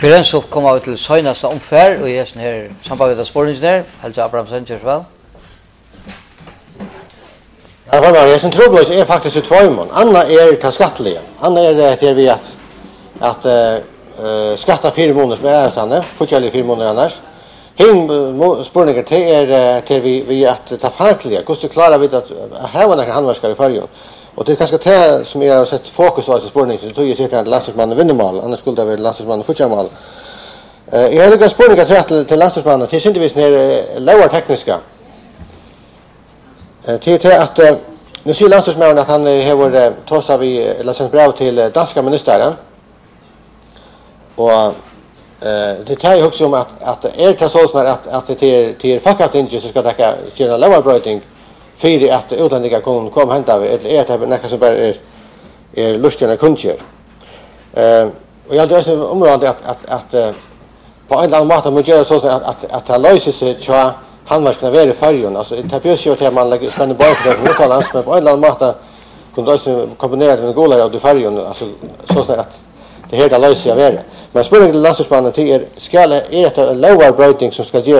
För så kommer vi till söjnaste omfär och är sån här samarbetade spårningen där. Helge Abrahamsen, kör så väl. Ja, vad är sen trubbel är faktiskt ett tvåmån. Anna är ta skattliga. Anna är till vi att skatta 4 månader som är stanna, fortsätter 4 månader annars. Hin spårningar till vi att ta fackliga. Hur klarar vi att ha några handverkare i förrjun? Och det är ganska det som jag har sett fokus på i spårningen. Så tog jag sitta att landslagsmannen vinner mål, annars skulle det vara landslagsmannen fortsätter mål. Jag har lyckats spårningar till landslagsmannen till syntevis när lower tekniska. Till att nu ser landslagsmannen att han har tagit vi läst brev till danska ministären. Och det tar ju också om att det så att det till fackavtinge så ska täcka sina lower bröting för att utlänningar kan komma hända eller det näka som bara är lustiga kunder. Och jag hade också området att på en annan måte måste göra så att det löser sig så han måste kunna vara i färgen. Alltså det behövs ju att man lägger spänner bara för det utomlands, men på en annan måte kunde också kombinera med golar av färgen, alltså så att det här löser jag vara. Men spårningen till landslagsmannen till ska är det lower bröting som ska ge